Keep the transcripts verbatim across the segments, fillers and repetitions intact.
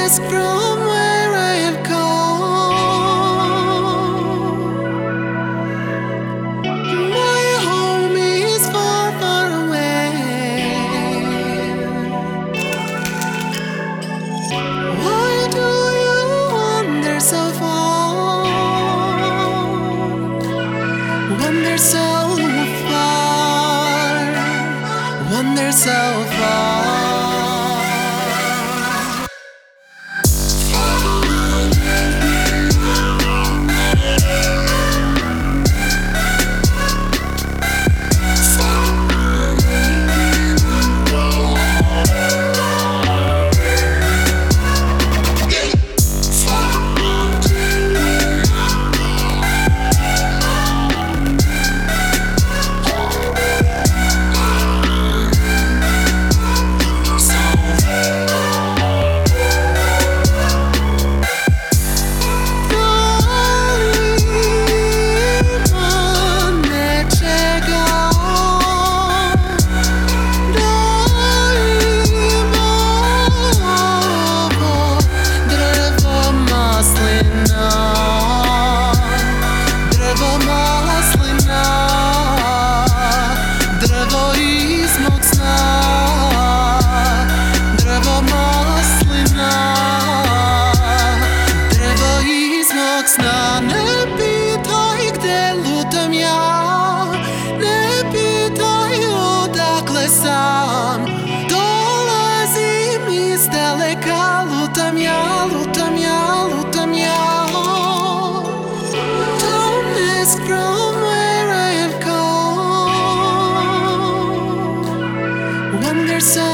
ask from where I have come. My home is far, far away. Why do you wander so far? Wander so far. Wander so far. Не питай, где лутам я, не питай, odakle sam. Dolazim izdaleka, lutam ja, lutam ja, lutam ja. Don't ask from where I have come. Wander so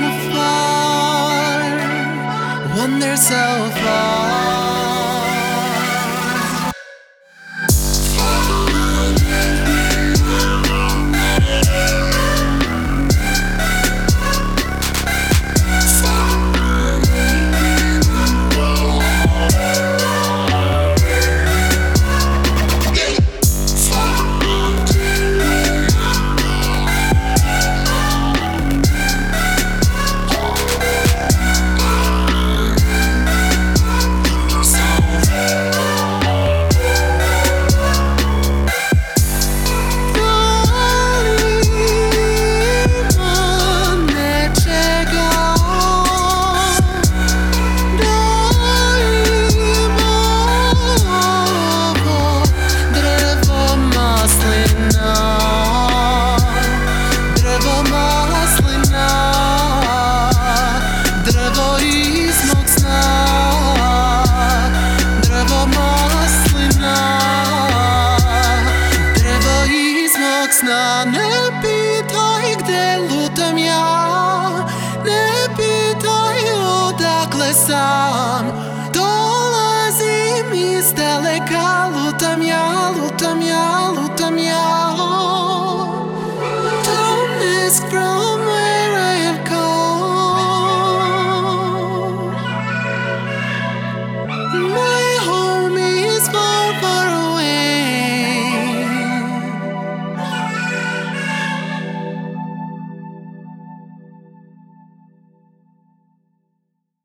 far, wander so far. Ne pitaj, gde lutam ja, ne pitaj, odakle sam. Dolazim izdaleka, lutam ja, lutam ja, lutam ja. Don't ask from where I have come. My